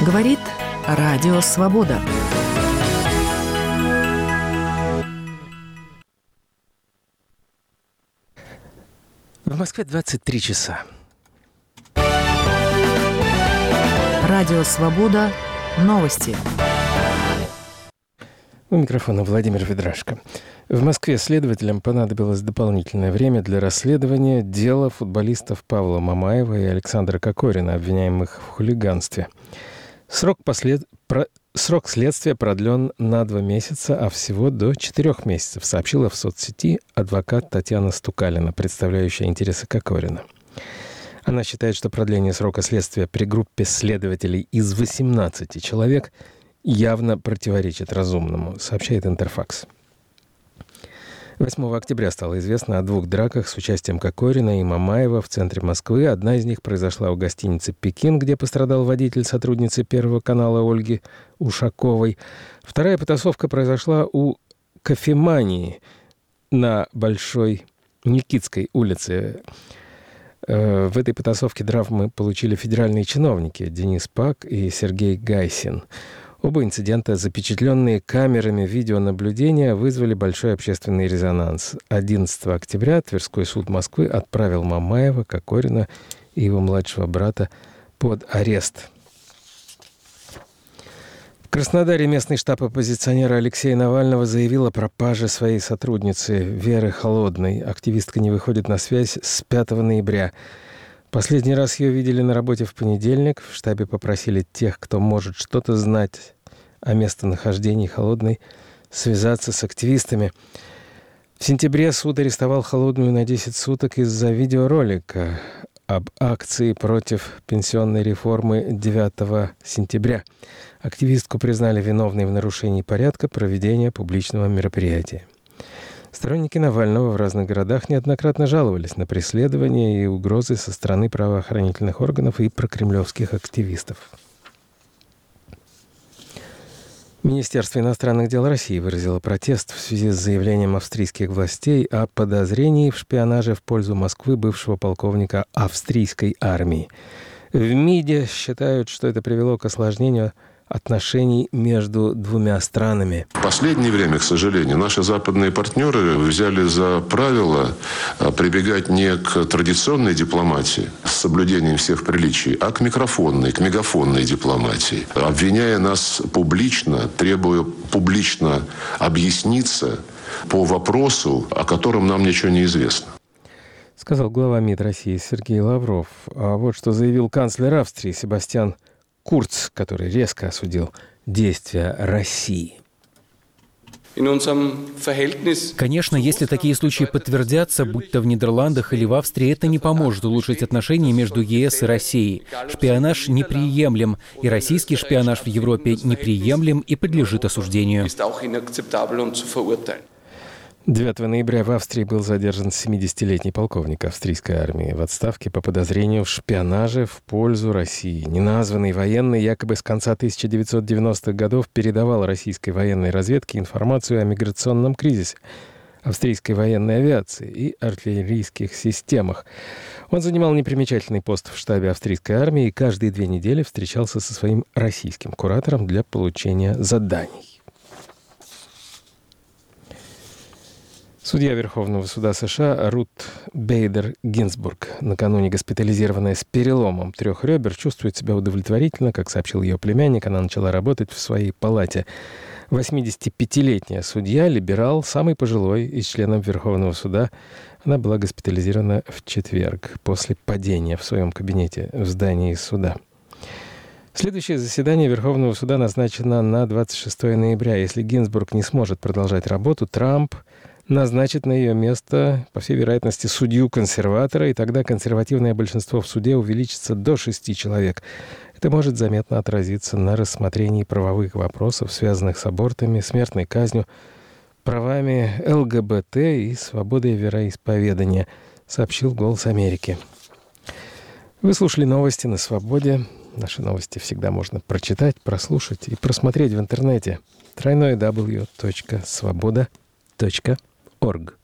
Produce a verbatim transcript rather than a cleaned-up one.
Говорит Радио Свобода. В Москве двадцать три часа. Радио Свобода. Новости. У микрофона Владимир Ведрашко. В Москве следователям понадобилось дополнительное время для расследования дела футболистов Павла Мамаева и Александра Кокорина, обвиняемых в хулиганстве. Срок, послед... Про... Срок следствия продлен на два месяца, а всего до четырех месяцев, сообщила в соцсети адвокат Татьяна Стукалина, представляющая интересы Кокорина. Она считает, что продление срока следствия при группе следователей из восемнадцати человек явно противоречит разумному, сообщает Интерфакс. восьмого октября стало известно о двух драках с участием Кокорина и Мамаева в центре Москвы. Одна из них произошла у гостиницы «Пекин», где пострадал водитель сотрудницы Первого канала Ольги Ушаковой. Вторая потасовка произошла у кофемании на Большой Никитской улице. В этой потасовке травмы получили федеральные чиновники Денис Пак и Сергей Гайсин. Оба инцидента, запечатленные камерами видеонаблюдения, вызвали большой общественный резонанс. одиннадцатого октября Тверской суд Москвы отправил Мамаева, Кокорина и его младшего брата под арест. В Краснодаре местный штаб оппозиционера Алексея Навального заявил о пропаже своей сотрудницы Веры Холодной. Активистка не выходит на связь с пятого ноября. Последний раз ее видели на работе в понедельник. В штабе попросили тех, кто может что-то знать о местонахождении Холодной, связаться с активистами. В сентябре суд арестовал Холодную на десять суток из-за видеоролика об акции против пенсионной реформы девятого сентября. Активистку признали виновной в нарушении порядка проведения публичного мероприятия. Сторонники Навального в разных городах неоднократно жаловались на преследования и угрозы со стороны правоохранительных органов и прокремлевских активистов. Министерство иностранных дел России выразило протест в связи с заявлением австрийских властей о подозрении в шпионаже в пользу Москвы бывшего полковника австрийской армии. В МИДе считают, что это привело к осложнению отношений между двумя странами. В последнее время, к сожалению, наши западные партнеры взяли за правило прибегать не к традиционной дипломатии с соблюдением всех приличий, а к микрофонной, к мегафонной дипломатии, обвиняя нас публично, требуя публично объясниться по вопросу, о котором нам ничего не известно. Сказал глава МИД России Сергей Лавров. А вот что заявил канцлер Австрии Себастьян Курц, который резко осудил действия России. Конечно, если такие случаи подтвердятся, будь то в Нидерландах или в Австрии, это не поможет улучшить отношения между ЕС и Россией. Шпионаж неприемлем, и российский шпионаж в Европе неприемлем и подлежит осуждению. девятого ноября в Австрии был задержан семидесятилетний полковник австрийской армии в отставке по подозрению в шпионаже в пользу России. Неназванный военный якобы с конца тысяча девятьсот девяностых годов передавал российской военной разведке информацию о миграционном кризисе, австрийской военной авиации и артиллерийских системах. Он занимал непримечательный пост в штабе австрийской армии и каждые две недели встречался со своим российским куратором для получения заданий. Судья Верховного суда США Рут Бейдер Гинзбург, накануне госпитализированная с переломом трех ребер, чувствует себя удовлетворительно. Как сообщил ее племянник, она начала работать в своей палате. восьмидесятипятилетняя судья, либерал, самый пожилой из членов Верховного суда. Она была госпитализирована в четверг после падения в своем кабинете в здании суда. Следующее заседание Верховного суда назначено на двадцать шестого ноября. Если Гинзбург не сможет продолжать работу, Трамп назначит на ее место, по всей вероятности, судью-консерватора, и тогда консервативное большинство в суде увеличится до шести человек. Это может заметно отразиться на рассмотрении правовых вопросов, связанных с абортами, смертной казнью, правами ЛГБТ и свободой вероисповедания, сообщил «Голос Америки». Вы слушали новости на Свободе. Наши новости всегда можно прочитать, прослушать и просмотреть в интернете. дабл ю дабл ю дабл ю точка свобода точка орг